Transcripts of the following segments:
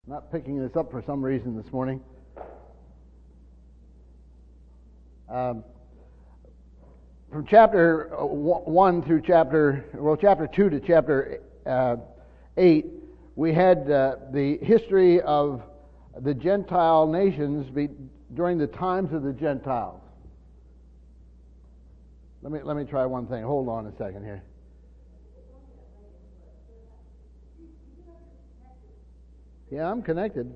Not picking this up for some reason this morning. From chapter 1 through chapter 2 to chapter 8, we had the history of the Gentile nations during the times of the Gentiles. Let me try one thing. Hold on a second here. Yeah, I'm connected.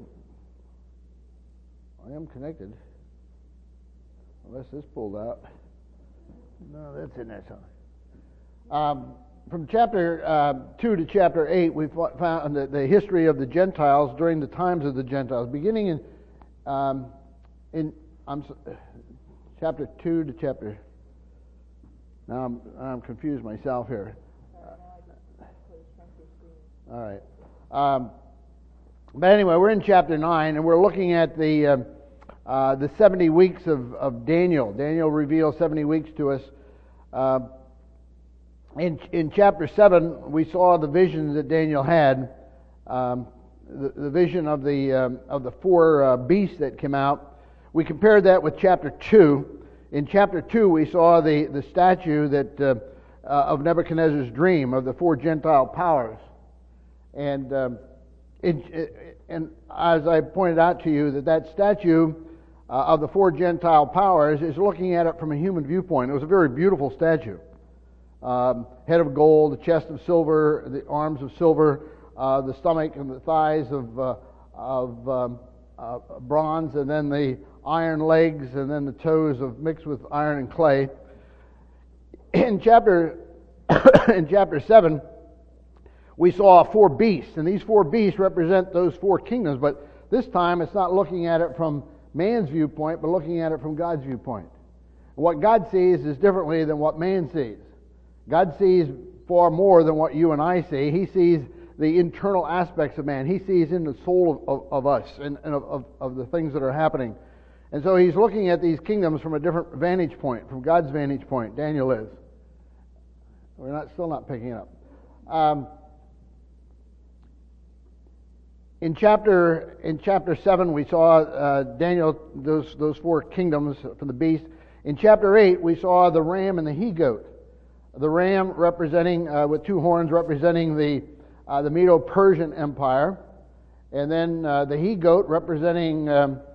I am connected. Unless this pulled out. No, that's in there somewhere. From chapter 2 to chapter 8, we found the history of the Gentiles during the times of the Gentiles, beginning in chapter 2 to chapter. Now I'm confused myself here. All right. But anyway, we're in chapter 9, and we're looking at the 70 weeks of Daniel. Daniel reveals 70 weeks to us. In chapter 7, we saw the visions that Daniel had, the vision of the four beasts that came out. We compared that with chapter 2. In chapter 2, we saw the statue that of Nebuchadnezzar's dream of the four Gentile powers. And as I pointed out to you, that statue of the four Gentile powers is looking at it from a human viewpoint. It was a very beautiful statue. Head of gold, the chest of silver, the arms of silver, the stomach and the thighs of bronze, and then the iron legs, and then the toes mixed with iron and clay. In chapter 7, we saw four beasts, and these four beasts represent those four kingdoms, but this time it's not looking at it from man's viewpoint, but looking at it from God's viewpoint. What God sees is differently than what man sees. God sees far more than what you and I see. He sees the internal aspects of man. He sees in the soul of us and of the things that are happening. And so he's looking at these kingdoms from a different vantage point, from God's vantage point. Daniel is. We're still not picking it up. In chapter 7, we saw Daniel, those four kingdoms from the beast. In chapter 8, we saw the ram and the he-goat. The ram representing, with two horns, representing the Medo-Persian Empire. And then the he-goat representing,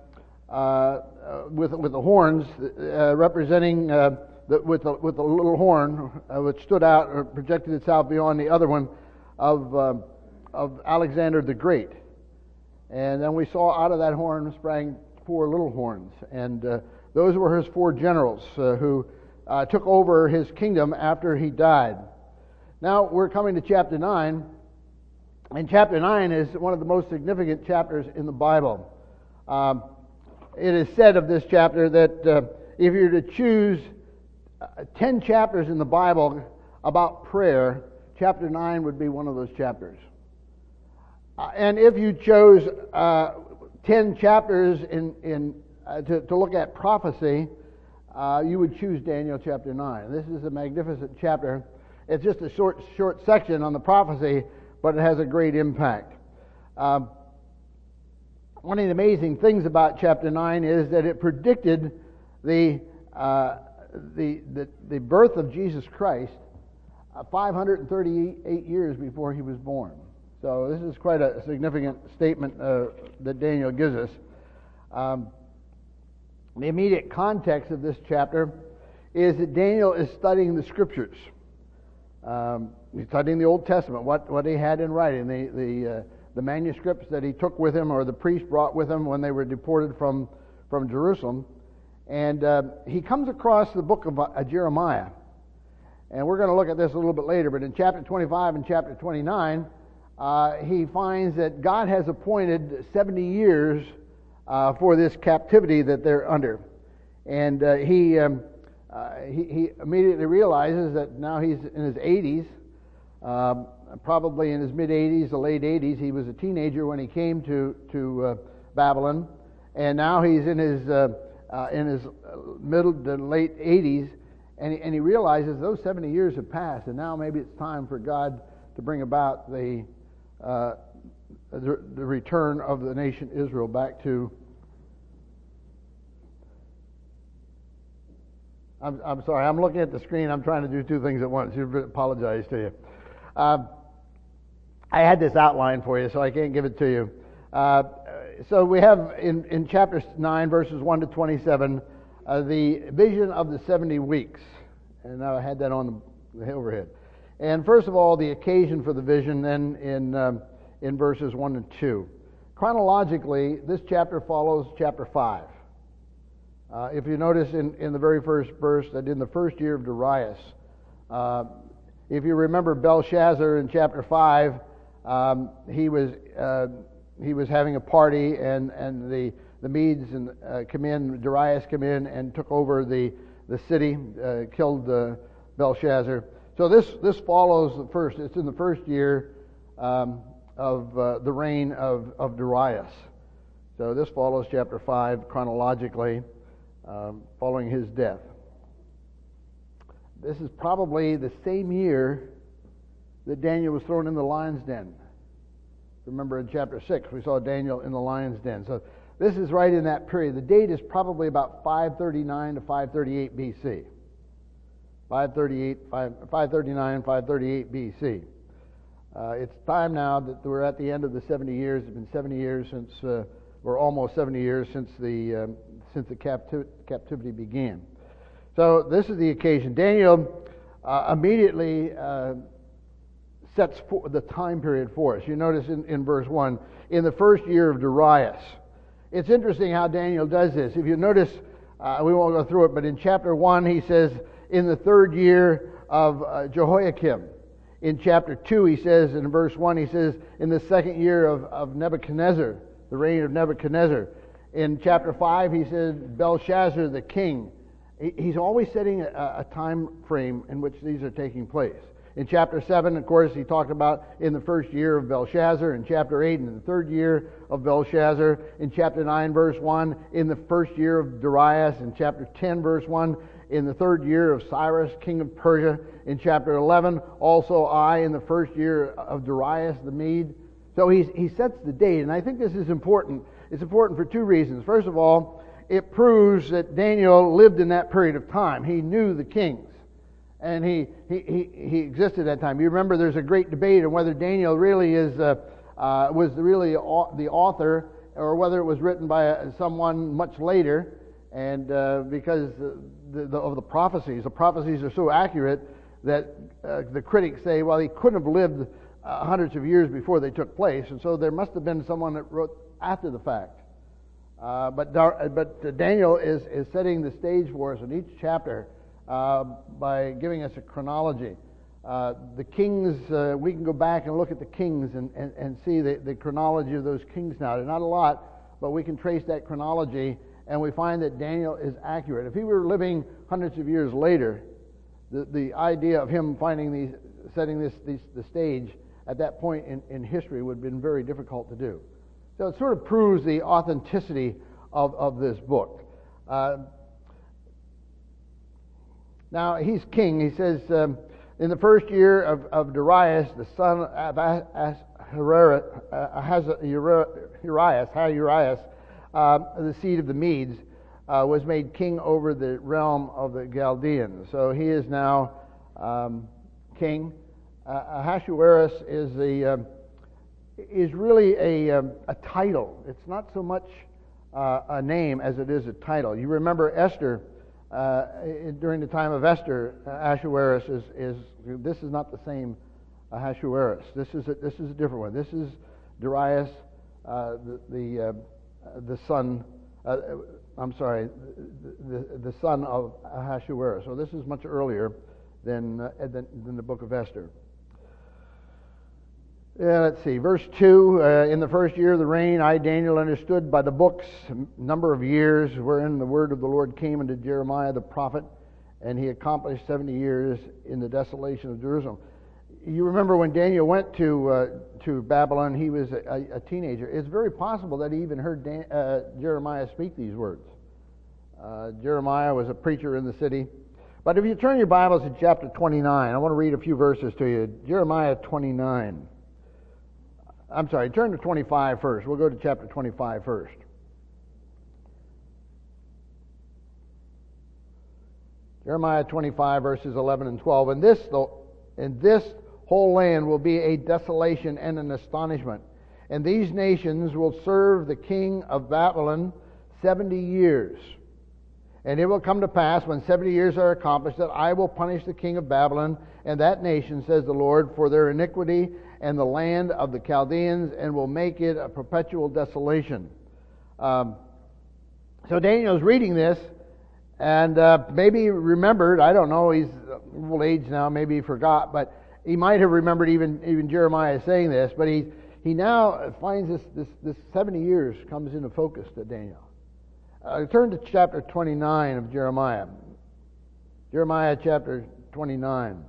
with the horns, representing, with the little horn, which stood out or projected itself beyond the other one, of Alexander the Great. And then we saw out of that horn sprang four little horns. And those were his four generals who took over his kingdom after he died. Now we're coming to chapter 9. And chapter 9 is one of the most significant chapters in the Bible. It is said of this chapter that if you were to choose 10 chapters in the Bible about prayer, chapter 9 would be one of those chapters. And if you chose 10 chapters to look at prophecy, you would choose Daniel chapter 9. This is a magnificent chapter. It's just a short section on the prophecy, but it has a great impact. One of the amazing things about chapter 9 is that it predicted the birth of Jesus Christ 538 years before he was born. So this is quite a significant statement that Daniel gives us. The immediate context of this chapter is that Daniel is studying the Scriptures. He's studying the Old Testament, what he had in writing, the manuscripts that he took with him, or the priest brought with him when they were deported from Jerusalem. And he comes across the book of Jeremiah. And we're going to look at this a little bit later, but in chapter 25 and chapter 29, he finds that God has appointed 70 years for this captivity that they're under. And he immediately realizes that now he's in his 80s, probably in his mid-80s, the late 80s. He was a teenager when he came to Babylon, and now he's in his middle to late 80s, and he realizes those 70 years have passed, and now maybe it's time for God to bring about the the return of the nation Israel back to. I'm sorry, I'm looking at the screen. I'm trying to do two things at once. I apologize to you. I had this outline for you, so I can't give it to you. So we have in chapter 9, verses 1 to 27, the vision of the 70 weeks. And I had that on the overhead. And first of all, the occasion for the vision, then in verses 1 and 2. Chronologically, this chapter follows chapter 5. If you notice in the very first verse that in the first year of Darius, if you remember Belshazzar in chapter 5, he was having a party, and the Medes come in, Darius come in and took over the city, killed Belshazzar. So this follows the first. It's in the first year of the reign of Darius. So this follows chapter 5 chronologically, following his death. This is probably the same year that Daniel was thrown in the lion's den. Remember in chapter 6, we saw Daniel in the lion's den. So this is right in that period. The date is probably about 539 to 538 BC. 539, 538 BC. It's time now that we're at the end of the 70 years. It's been 70 years since, or almost 70 years since the captivity began. So this is the occasion. Daniel immediately sets the time period for us. You notice in verse 1, in the first year of Darius. It's interesting how Daniel does this. If you notice, we won't go through it, but in chapter 1 he says, in the third year of Jehoiakim. In chapter 2 he says, in verse 1 he says, in the second year of Nebuchadnezzar, the reign of Nebuchadnezzar. In chapter 5 he says, Belshazzar the king. He's always setting a time frame in which these are taking place. In chapter 7, of course, he talked about in the first year of Belshazzar. In chapter 8, in the third year of Belshazzar. In chapter 9, verse 1, in the first year of Darius. In chapter 10, verse 1, in the third year of Cyrus, king of Persia. In chapter 11, also in the first year of Darius the Mede. So he sets the date, and I think this is important. It's important for two reasons. First of all, it proves that Daniel lived in that period of time. He knew the kings. And he existed at that time. You remember there's a great debate on whether Daniel really was really the author, or whether it was written by someone much later. And because of the prophecies are so accurate that the critics say, well, he couldn't have lived hundreds of years before they took place, and so there must have been someone that wrote after the fact. But Daniel is setting the stage for us in each chapter. By giving us a chronology. The kings, we can go back and look at the kings and see the chronology of those kings now. They're not a lot, but we can trace that chronology, and we find that Daniel is accurate. If he were living hundreds of years later, the idea of him setting the stage at that point in history would have been very difficult to do. So it sort of proves the authenticity of this book. Now, he's king. He says, in the first year of Darius, the son of Ahasuerus, the seed of the Medes, was made king over the realm of the Chaldeans. So he is now king. Ahasuerus is really a title. It's not so much a name as it is a title. You remember Esther. During the time of Esther, Ahasuerus this is not the same Ahasuerus. This is a different one. This is Darius, the son. The son of Ahasuerus. So this is much earlier than the book of Esther. Let's see, verse 2, in the first year of the reign, I, Daniel, understood by the books number of years wherein the word of the Lord came unto Jeremiah the prophet, and he accomplished 70 years in the desolation of Jerusalem. You remember when Daniel went to Babylon, he was a teenager. It's very possible that he even heard Jeremiah speak these words. Jeremiah was a preacher in the city. But if you turn your Bibles to chapter 29, I want to read a few verses to you. Jeremiah 29. I'm sorry, turn to 25 first. We'll go to chapter 25 first. Jeremiah 25, verses 11 and 12. And this whole land will be a desolation and an astonishment. And these nations will serve the king of Babylon 70 years. And it will come to pass, when 70 years are accomplished, that I will punish the king of Babylon and that nation, says the Lord, for their iniquity and the land of the Chaldeans, and will make it a perpetual desolation. So Daniel's reading this, and maybe he remembered, I don't know, he's old age now, maybe he forgot, but he might have remembered even Jeremiah saying this, but he now finds this 70 years comes into focus to Daniel. Turn to chapter 29 of Jeremiah. Jeremiah chapter 29.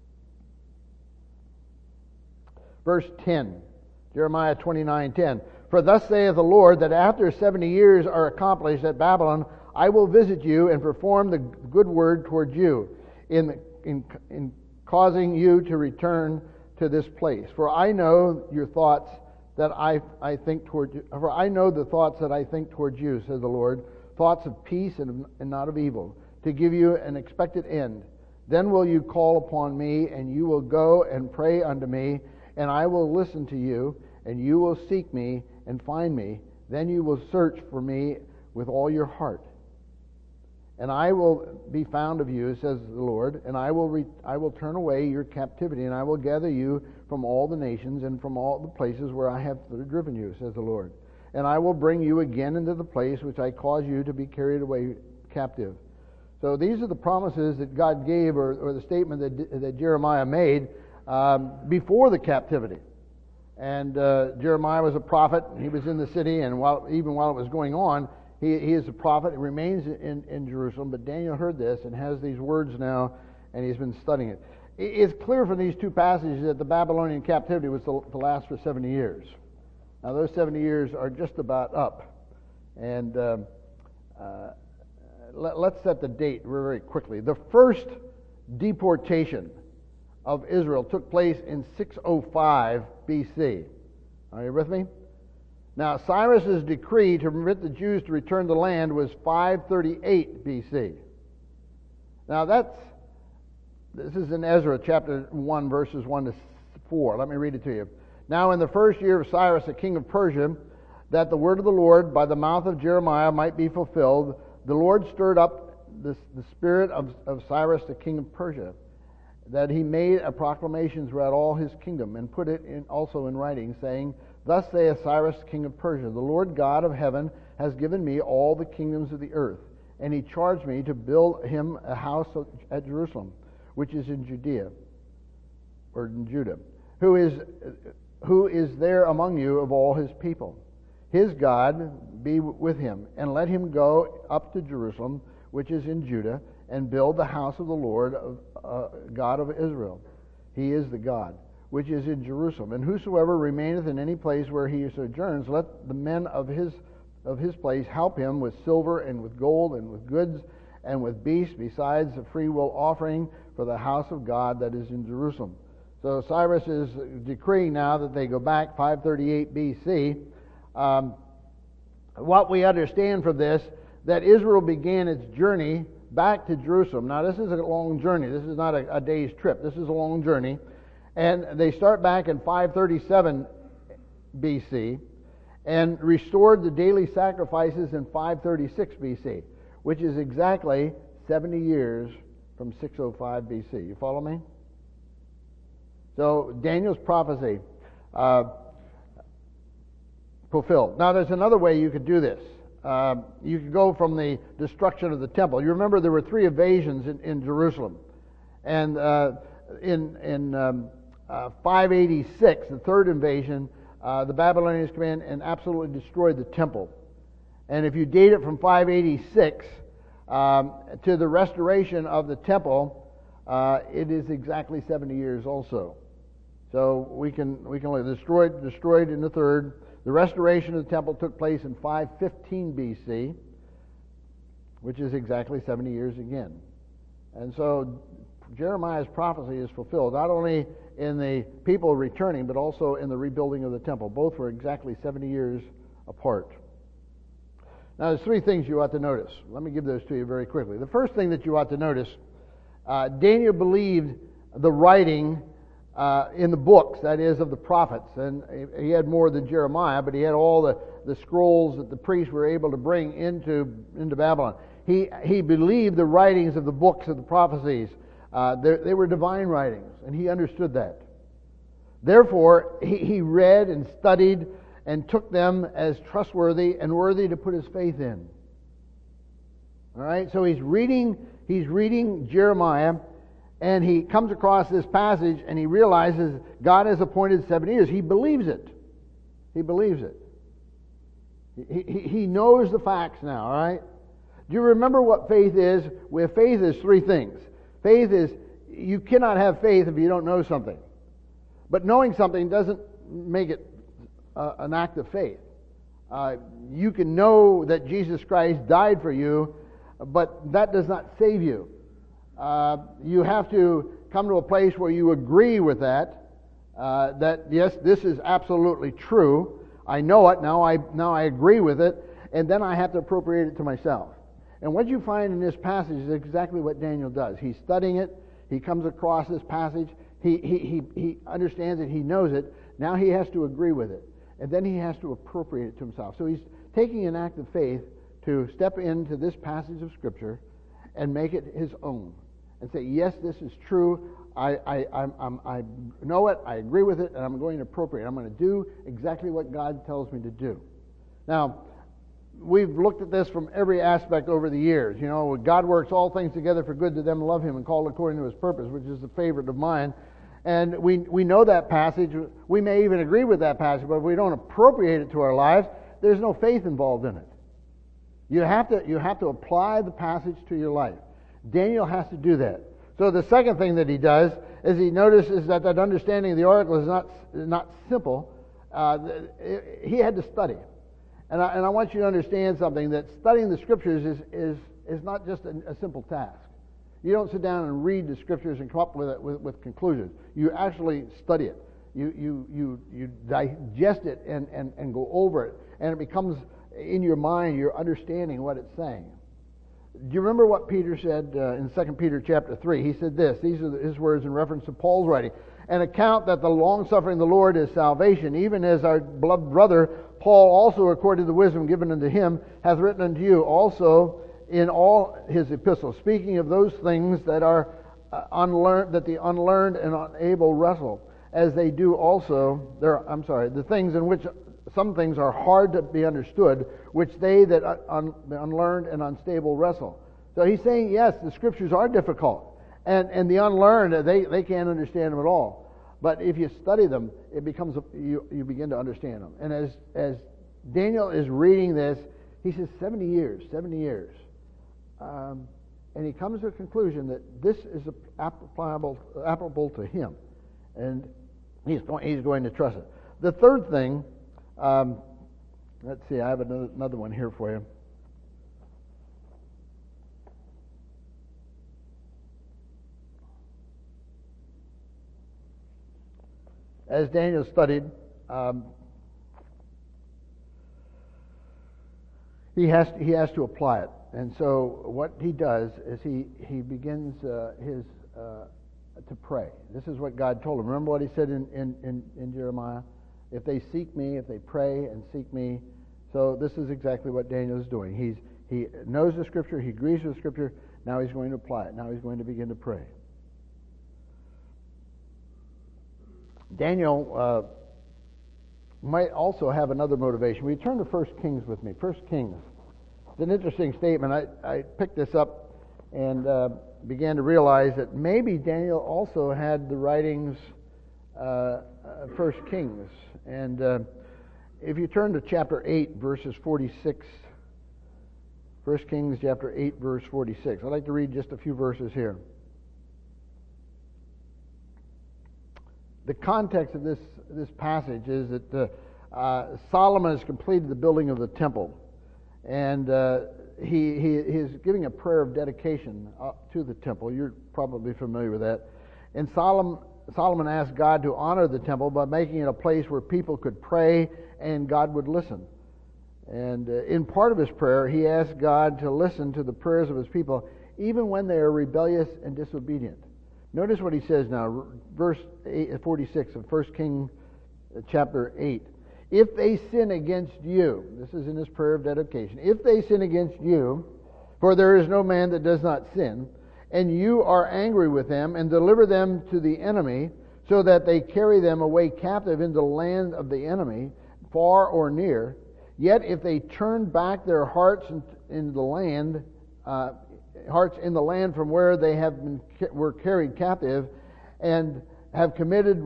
Verse 10. Jeremiah 29:10. For thus saith the Lord, that after 70 years are accomplished at Babylon, I will visit you and perform the good word toward you in causing you to return to this place. For I know your thoughts that I think toward you. For I know the thoughts that I think toward you, says the Lord, thoughts of peace and not of evil, to give you an expected end. Then will you call upon me, and you will go and pray unto me, and I will listen to you, and you will seek me and find me. Then you will search for me with all your heart. And I will be found of you, says the Lord, and I will turn away your captivity, and I will gather you from all the nations and from all the places where I have driven you, says the Lord. And I will bring you again into the place which I caused you to be carried away captive. So these are the promises that God gave, or the statement that Jeremiah made before the captivity. And Jeremiah was a prophet. He was in the city, and even while it was going on, he is a prophet. He remains in Jerusalem. But Daniel heard this and has these words now, and he's been studying it. It's clear from these two passages that the Babylonian captivity was to last for 70 years. Now, those 70 years are just about up. And let's set the date very quickly. The first deportation of Israel took place in 605 BC. Are you with me? Now, Cyrus's decree to permit the Jews to return to the land was 538 BC. Now, this is in Ezra chapter 1, verses 1 to 4. Let me read it to you. Now, in the first year of Cyrus, the king of Persia, that the word of the Lord by the mouth of Jeremiah might be fulfilled, the Lord stirred up the spirit of Cyrus, the king of Persia, that he made a proclamation throughout all his kingdom, and put it also in writing, saying, Thus saith Cyrus, king of Persia, the Lord God of heaven has given me all the kingdoms of the earth, and he charged me to build him a house at Jerusalem, which is in Judea, or in Judah, who is there among you of all his people. His God be with him, and let him go up to Jerusalem, which is in Judah, and build the house of the Lord, God of Israel. He is the God which is in Jerusalem. And whosoever remaineth in any place where he sojourns, let the men of his place help him with silver and with gold and with goods and with beasts, besides the freewill offering for the house of God that is in Jerusalem. So Cyrus is decreeing now that they go back 538 BC. What we understand from this, that Israel began its journey back to Jerusalem. Now, this is a long journey. This is not a day's trip. This is a long journey. And they start back in 537 BC and restored the daily sacrifices in 536 BC, which is exactly 70 years from 605 BC. You follow me? So Daniel's prophecy fulfilled. Now, there's another way you could do this. You could go from the destruction of the temple. You remember there were 3 invasions in Jerusalem. And in 586, the third invasion, the Babylonians came in and absolutely destroyed the temple. And if you date it from 586 to the restoration of the temple, it is exactly 70 years also. So we can look destroyed in the third. The restoration of the temple took place in 515 BC, which is exactly 70 years again. And so Jeremiah's prophecy is fulfilled, not only in the people returning, but also in the rebuilding of the temple. Both were exactly 70 years apart. Now, there's three things you ought to notice. Let me give those to you very quickly. The first thing that you ought to notice, Daniel believed the writing in the books, that is, of the prophets. And he had more than Jeremiah, but he had all the scrolls that the priests were able to bring into Babylon. He believed the writings of the books of the prophecies. They were divine writings, and he understood that. Therefore, he read and studied and took them as trustworthy and worthy to put his faith in. All right, so he's reading Jeremiah, and he comes across this passage, and he realizes God has appointed 70 years. He believes it. He believes it. He knows the facts now, all right? Do you remember what faith is? Well, faith is three things. Faith is, you cannot have faith if you don't know something. But knowing something doesn't make it an act of faith. You can know that Jesus Christ died for you, but that does not save you. You have to come to a place where you agree with that, that yes, this is absolutely true. I know it, now I agree with it, and then I have to appropriate it to myself. And what you find in this passage is exactly what Daniel does. He's studying it, he comes across this passage, he understands it, he knows it, now he has to agree with it. And then he has to appropriate it to himself. So he's taking an act of faith to step into this passage of Scripture and make it his own. And say, yes, this is true. I know it. I agree with it, and I'm going to appropriate it. I'm going to do exactly what God tells me to do. Now, we've looked at this from every aspect over the years. You know, God works all things together for good to them who love Him and called according to His purpose, which is a favorite of mine. And we know that passage. We may even agree with that passage, but if we don't appropriate it to our lives, there's no faith involved in it. You have to apply the passage to your life. Daniel has to do that. So the second thing that he does is he notices that understanding of the oracle is not simple. He had to study. And I want you to understand something, that studying the Scriptures is not just a simple task. You don't sit down and read the Scriptures and come up with conclusions. You actually study it. You digest it and go over it. And it becomes, in your mind, you're understanding what it's saying. Do you remember what Peter said in 2 Peter chapter 3? He said this. These are his words in reference to Paul's writing. "And account that the long-suffering of the Lord is salvation, even as our beloved brother Paul also, according to the wisdom given unto him, hath written unto you also in all his epistles, speaking of those things that are unlearned, that the unlearned and unable wrestle, as they do also. The things in which some things are hard to be understood, which they that the unlearned and unstable wrestle." So he's saying, yes, the Scriptures are difficult, and the unlearned, they can't understand them at all. But if you study them, it becomes you begin to understand them. And as Daniel is reading this, he says 70 years. And he comes to a conclusion that this is applicable to him. And he's going to trust it. The third thing, let's see, I have another one here for you. As Daniel studied, he has to apply it. And so what he does is he begins to pray. This is what God told him. Remember what he said in Jeremiah? If they seek me, if they pray and seek me. So this is exactly what Daniel is doing. He knows the Scripture, he agrees with the Scripture, now he's going to apply it. Now he's going to begin to pray. Daniel might also have another motivation. We turn to 1 Kings with me. 1 Kings. It's an interesting statement. I picked this up and began to realize that maybe Daniel also had the writings 1 Kings. And if you turn to chapter 8, verses 46, 1 Kings chapter 8, verse 46. I'd like to read just a few verses here. The context of this passage is that Solomon has completed the building of the temple. And he is giving a prayer of dedication to the temple. You're probably familiar with that. And Solomon asked God to honor the temple by making it a place where people could pray and God would listen. And in part of his prayer, he asked God to listen to the prayers of his people, even when they are rebellious and disobedient. Notice what he says now, verse 46 of 1 Kings chapter 8. If they sin against you, this is in his prayer of dedication, if they sin against you, for there is no man that does not sin, and you are angry with them and deliver them to the enemy, so that they carry them away captive into the land of the enemy, far or near, yet if they turn back their hearts in the land, from where they were carried captive, and have committed,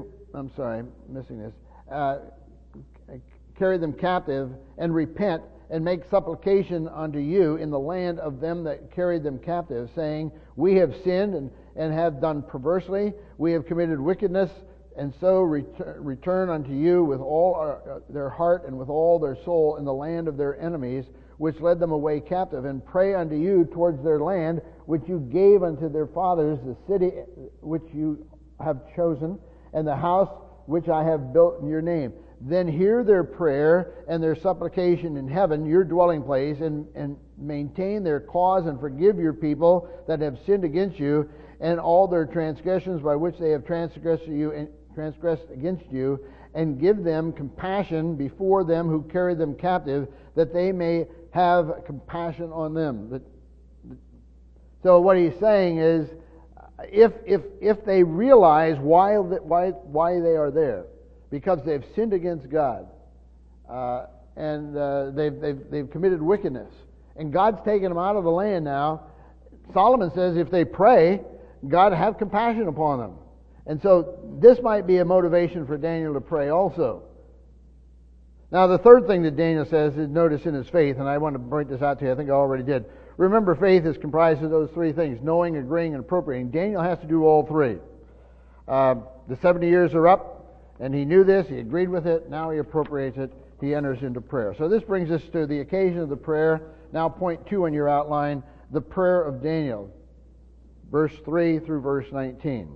carry them captive, and repent, and make supplication unto you in the land of them that carried them captive, saying, we have sinned and have done perversely, we have committed wickedness, and so return unto you with all their heart and with all their soul in the land of their enemies, which led them away captive, and pray unto you towards their land, which you gave unto their fathers, the city which you have chosen, and the house which I have built in your name. Then hear their prayer and their supplication in heaven, your dwelling place, and maintain their cause, and forgive your people that have sinned against you, and all their transgressions by which they have transgressed against you, and give them compassion before them who carry them captive, that they may have compassion on them. So what he's saying is, if they realize why they are there, because they've sinned against God, and they've committed wickedness, and God's taken them out of the land now, Solomon says if they pray, God have compassion upon them. And so this might be a motivation for Daniel to pray also. Now the third thing that Daniel says is notice in his faith, and I want to point this out to you, I think I already did. Remember, faith is comprised of those three things: knowing, agreeing, and appropriating. Daniel has to do all three. The 70 years are up, and he knew this, he agreed with it, now he appropriates it, he enters into prayer. So this brings us to the occasion of the prayer. Now point 2 on your outline, the prayer of Daniel, verse 3 through verse 19.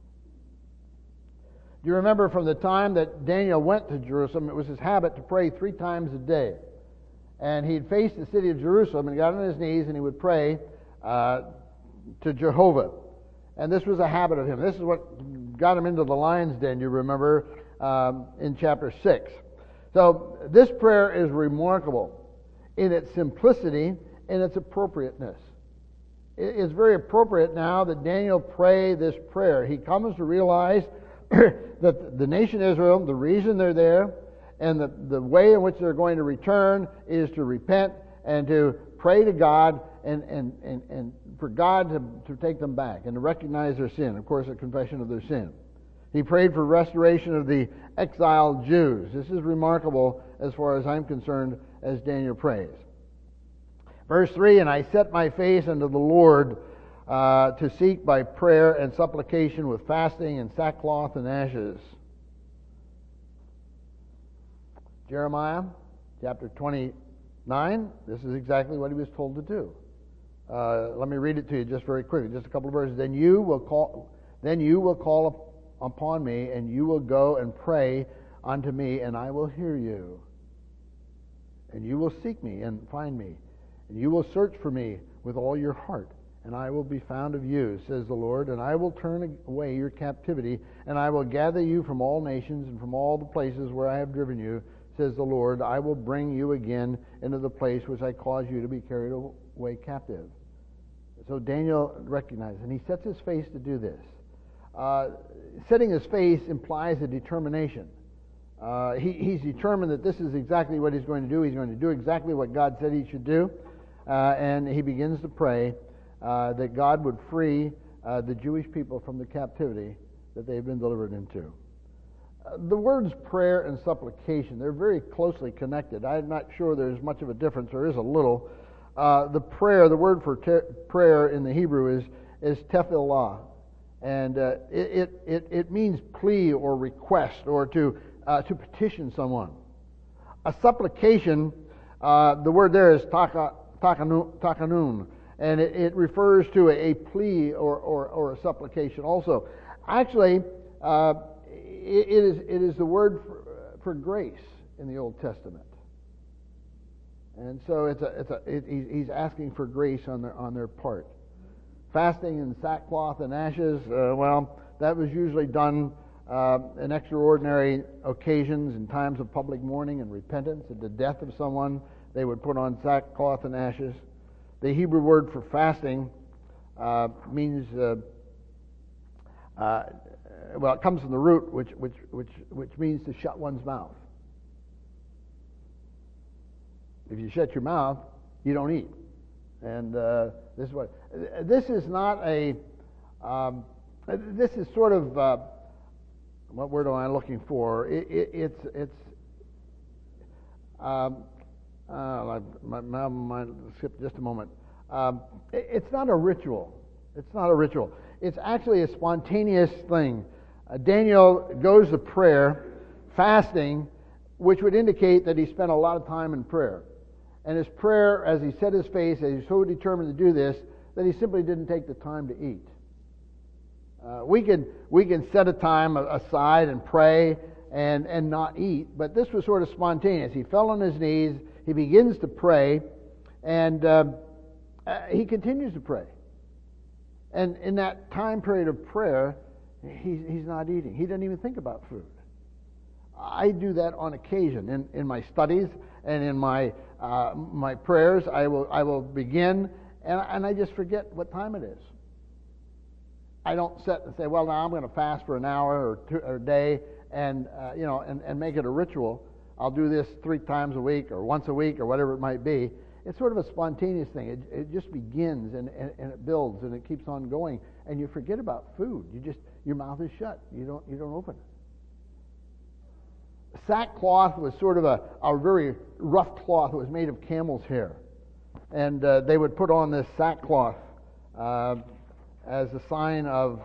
Do you remember from the time that Daniel went to Jerusalem, it was his habit to pray 3 times a day. And he'd face the city of Jerusalem and got on his knees and he would pray to Jehovah. And this was a habit of him. This is what got him into the lion's den, you remember, in chapter 6. So this prayer is remarkable in its simplicity and its appropriateness. It's very appropriate now that Daniel pray this prayer. He comes to realize that the nation Israel, the reason they're there, and the way in which they're going to return is to repent and to pray to God and for God to take them back and to recognize their sin. Of course, a confession of their sin. He prayed for restoration of the exiled Jews. This is remarkable as far as I'm concerned as Daniel prays. Verse 3, and I set my face unto the Lord to seek by prayer and supplication with fasting and sackcloth and ashes. Jeremiah chapter 29, this is exactly what he was told to do. Let me read it to you just very quickly, just a couple of verses. Then you will call upon me, and you will go and pray unto me, and I will hear you. And you will seek me and find me, and you will search for me with all your heart, and I will be found of you, says the Lord, and I will turn away your captivity, and I will gather you from all nations and from all the places where I have driven you, says the Lord. I will bring you again into the place which I caused you to be carried away captive. So Daniel recognizes, and he sets his face to do this. Setting his face implies a determination. He's determined that this is exactly what he's going to do. He's going to do exactly what God said he should do. And he begins to pray that God would free the Jewish people from the captivity that they've been delivered into. The words prayer and supplication, they're very closely connected. I'm not sure there's much of a difference. There is a little. The word for prayer in the Hebrew is tefillah. And it means plea or request or to petition someone. A supplication The word there is takanun, and it refers to a plea or a supplication also. Actually, it is the word for grace in the Old Testament. And so he's asking for grace on their part. Fasting in sackcloth and ashes, that was usually done in extraordinary occasions, in times of public mourning and repentance. At the death of someone, they would put on sackcloth and ashes. The Hebrew word for fasting means, it comes from the root, which means to shut one's mouth. If you shut your mouth, you don't eat. And this is not a. This is sort of what word am I looking for? My mind skipped just a moment. It's not a ritual. It's not a ritual. It's actually a spontaneous thing. Daniel goes to prayer, fasting, which would indicate that he spent a lot of time in prayer. And his prayer, as he set his face, as he's so determined to do this, that he simply didn't take the time to eat. We can set a time aside and pray and not eat, but this was sort of spontaneous. He fell on his knees, he begins to pray, and he continues to pray. And in that time period of prayer, he's not eating. He doesn't even think about food. I do that on occasion in my studies and in my prayers. I will begin and I just forget what time it is. I don't sit and say, well, now I'm going to fast for an hour or two or a day and make it a ritual. I'll do this 3 times a week or once a week or whatever it might be. It's sort of a spontaneous thing. It just begins and it builds and it keeps on going, and you forget about food. Your mouth is shut. You don't open it. Sackcloth was sort of a very rough cloth. It was made of camel's hair, and they would put on this sackcloth as a sign of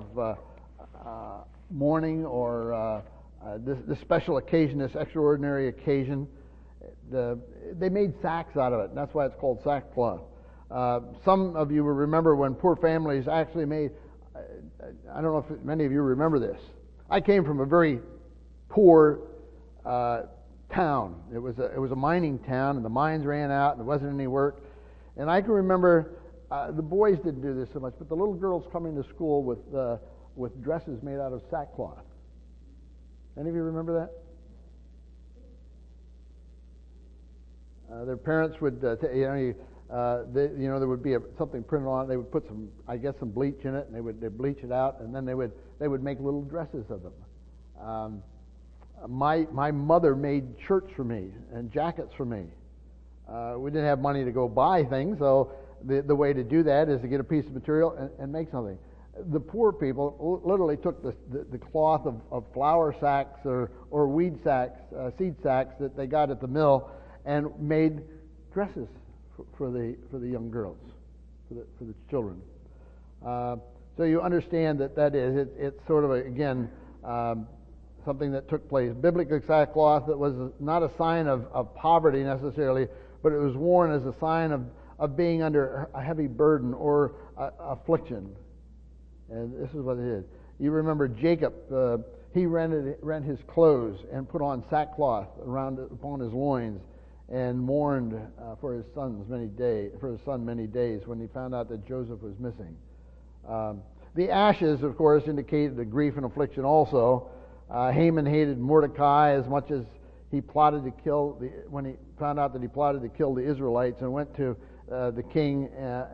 mourning or this special occasion, this extraordinary occasion. They made sacks out of it, and that's why it's called sackcloth. Some of you will remember when poor families actually made. I don't know if many of you remember this. I came from a very poor town. It was a mining town, and the mines ran out, and there wasn't any work. And I can remember the boys didn't do this so much, but the little girls coming to school with dresses made out of sackcloth. Any of you remember that? Their parents would, there would be something printed on it. They would put some bleach in it, and they'd bleach it out, and then they would make little dresses of them. My mother made shirts for me and jackets for me. We didn't have money to go buy things, so the way to do that is to get a piece of material and make something. The poor people literally took the cloth of flour sacks or weed sacks, seed sacks that they got at the mill, and made dresses for the young girls, for the children. So you understand that is it's sort of something that took place. Biblical sackcloth that was not a sign of poverty necessarily, but it was worn as a sign of being under a heavy burden or affliction. And this is what it is. You remember Jacob, he rent his clothes and put on sackcloth upon his loins and mourned for his son many days when he found out that Joseph was missing. The ashes, of course, indicated the grief and affliction also. Haman hated Mordecai as much as he plotted to kill when he found out that he plotted to kill the Israelites, and went to the king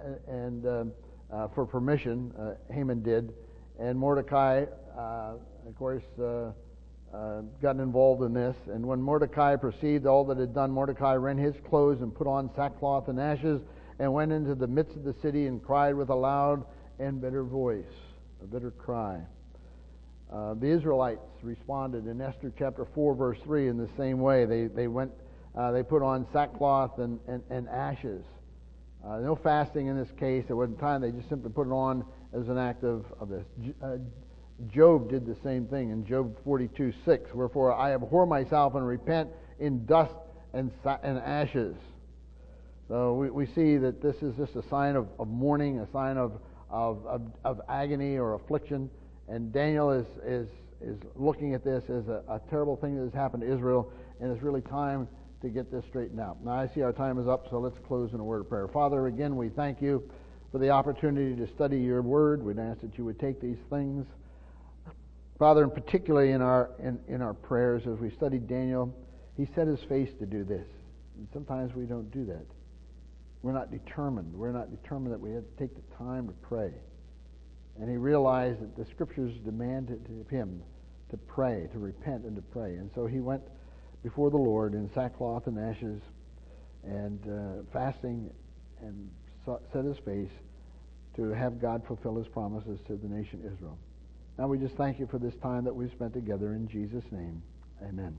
for permission. Haman did, and Mordecai, of course, got involved in this. And when Mordecai perceived all that had done, Mordecai rent his clothes and put on sackcloth and ashes, and went into the midst of the city and cried with a loud and bitter voice, a bitter cry. The Israelites responded in Esther chapter 4, verse 3 in the same way. They put on sackcloth and ashes. No fasting in this case. There wasn't time. They just simply put it on as an act of this. Job did the same thing in Job 42:6. Wherefore I abhor myself and repent in dust and ashes. So we see that this is just a sign of mourning, a sign of agony or affliction. And Daniel is looking at this as a terrible thing that has happened to Israel, and it's really time to get this straightened out. Now I see our time is up, so let's close in a word of prayer. Father, again, we thank you for the opportunity to study your word. We'd ask that you would take these things, Father, and particularly in our prayers as we studied Daniel. He set his face to do this, and sometimes we don't do that. We're not determined. We're not determined that we have to take the time to pray. And he realized that the Scriptures demanded of him to pray, to repent and to pray. And so he went before the Lord in sackcloth and ashes and fasting, and set his face to have God fulfill his promises to the nation Israel. Now we just thank you for this time that we've spent together. In Jesus' name, amen.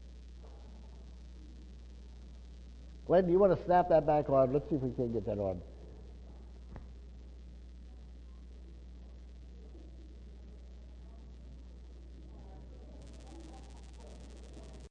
Glenn, do you want to snap that back on? Let's see if we can get that on.